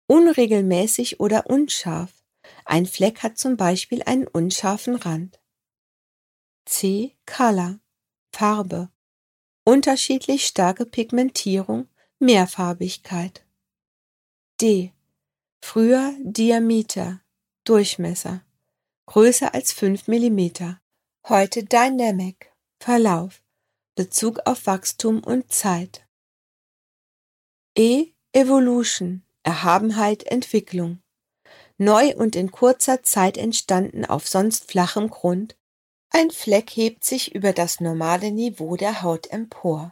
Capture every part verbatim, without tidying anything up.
unregelmäßig oder unscharf. Ein Fleck hat zum Beispiel einen unscharfen Rand. C. Color, Farbe, unterschiedlich starke Pigmentierung, Mehrfarbigkeit. D. Früher Diameter, Durchmesser, größer als fünf Millimeter. Heute Dynamic, Verlauf, Bezug auf Wachstum und Zeit. E. Evolution, Erhabenheit, Entwicklung. Neu und in kurzer Zeit entstanden auf sonst flachem Grund. Ein Fleck hebt sich über das normale Niveau der Haut empor.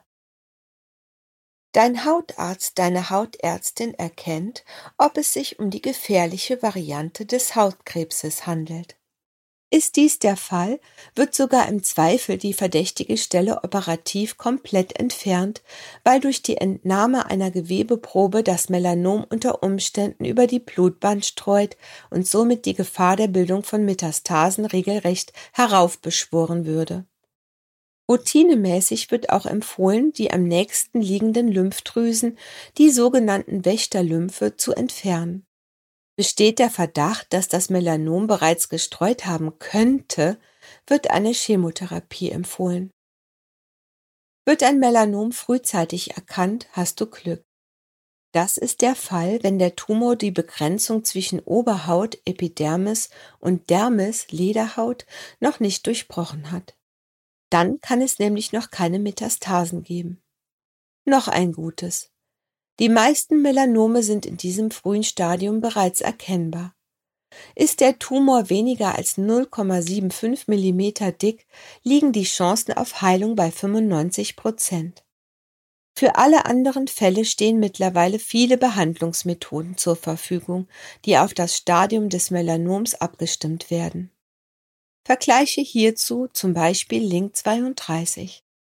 Dein Hautarzt, deine Hautärztin erkennt, ob es sich um die gefährliche Variante des Hautkrebses handelt. Ist dies der Fall, wird sogar im Zweifel die verdächtige Stelle operativ komplett entfernt, weil durch die Entnahme einer Gewebeprobe das Melanom unter Umständen über die Blutbahn streut und somit die Gefahr der Bildung von Metastasen regelrecht heraufbeschworen würde. Routinemäßig wird auch empfohlen, die am nächsten liegenden Lymphdrüsen, die sogenannten Wächterlymphe, zu entfernen. Besteht der Verdacht, dass das Melanom bereits gestreut haben könnte, wird eine Chemotherapie empfohlen. Wird ein Melanom frühzeitig erkannt, hast du Glück. Das ist der Fall, wenn der Tumor die Begrenzung zwischen Oberhaut, Epidermis und Dermis, Lederhaut, noch nicht durchbrochen hat. Dann kann es nämlich noch keine Metastasen geben. Noch ein Gutes. Die meisten Melanome sind in diesem frühen Stadium bereits erkennbar. Ist der Tumor weniger als null Komma fünfundsiebzig Millimeter dick, liegen die Chancen auf Heilung bei fünfundneunzig Prozent. Für alle anderen Fälle stehen mittlerweile viele Behandlungsmethoden zur Verfügung, die auf das Stadium des Melanoms abgestimmt werden. Vergleiche hierzu zum Beispiel Link zweiunddreißig.